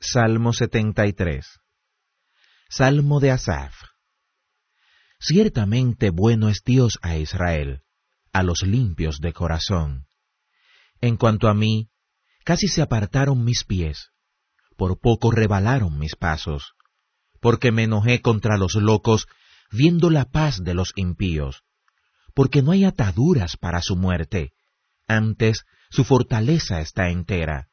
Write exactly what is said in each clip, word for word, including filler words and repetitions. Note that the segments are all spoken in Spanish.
Salmo setenta y tres. Salmo de Asaf. Ciertamente bueno es Dios a Israel, a los limpios de corazón. En cuanto a mí, casi se apartaron mis pies, por poco rebalaron mis pasos, porque me enojé contra los locos, viendo la paz de los impíos, porque no hay ataduras para su muerte, antes su fortaleza está entera.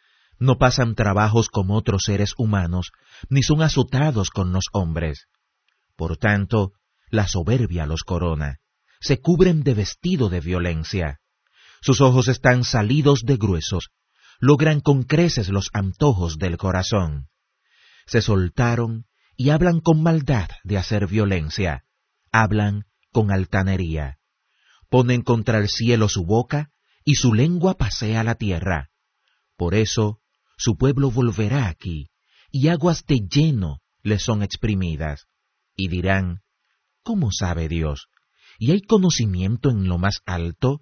No pasan trabajos como otros seres humanos, ni son azotados con los hombres. Por tanto, la soberbia los corona, se cubren de vestido de violencia. Sus ojos están salidos de gruesos, logran con creces los antojos del corazón. Se soltaron y hablan con maldad de hacer violencia, hablan con altanería. Ponen contra el cielo su boca, y su lengua pasea la tierra. Por eso, su pueblo volverá aquí, y aguas de lleno le son exprimidas. Y dirán, ¿cómo sabe Dios? ¿Y hay conocimiento en lo más alto?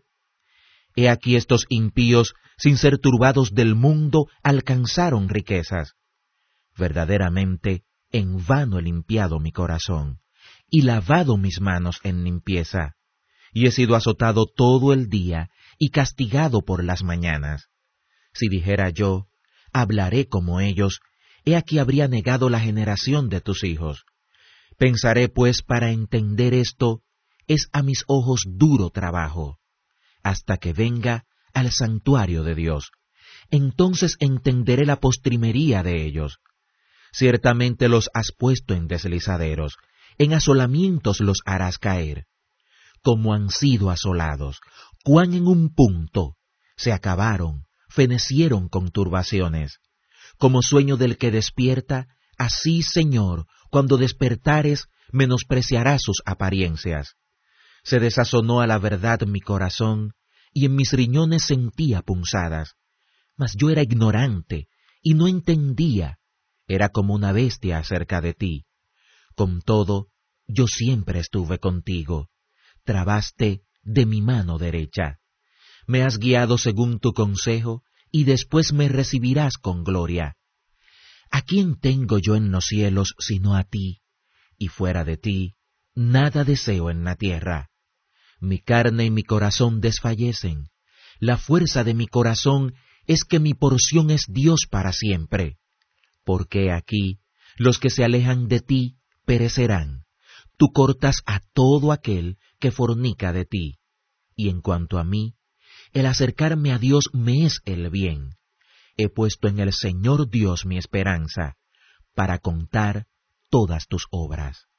He aquí estos impíos, sin ser turbados del mundo, alcanzaron riquezas. Verdaderamente, en vano he limpiado mi corazón, y lavado mis manos en limpieza, y he sido azotado todo el día, y castigado por las mañanas. Si dijera yo, hablaré como ellos, he aquí habría negado la generación de tus hijos. Pensaré pues para entender esto, es a mis ojos duro trabajo, hasta que venga al santuario de Dios. Entonces entenderé la postrimería de ellos. Ciertamente los has puesto en deslizaderos, en asolamientos los harás caer. Como han sido asolados, cuán en un punto se acabaron, fenecieron con turbaciones. Como sueño del que despierta, así, Señor, cuando despertares, menospreciarás sus apariencias. Se desazonó a la verdad mi corazón, y en mis riñones sentía punzadas. Mas yo era ignorante, y no entendía, era como una bestia acerca de ti. Con todo, yo siempre estuve contigo. Trabaste de mi mano derecha. Me has guiado según tu consejo, y después me recibirás con gloria. ¿A quién tengo yo en los cielos sino a ti? Y fuera de ti, nada deseo en la tierra. Mi carne y mi corazón desfallecen. La fuerza de mi corazón es que mi porción es Dios para siempre. Porque aquí, los que se alejan de ti perecerán. Tú cortas a todo aquel que fornica de ti. Y en cuanto a mí, el acercarme a Dios me es el bien. He puesto en el Señor Dios mi esperanza, para contar todas tus obras.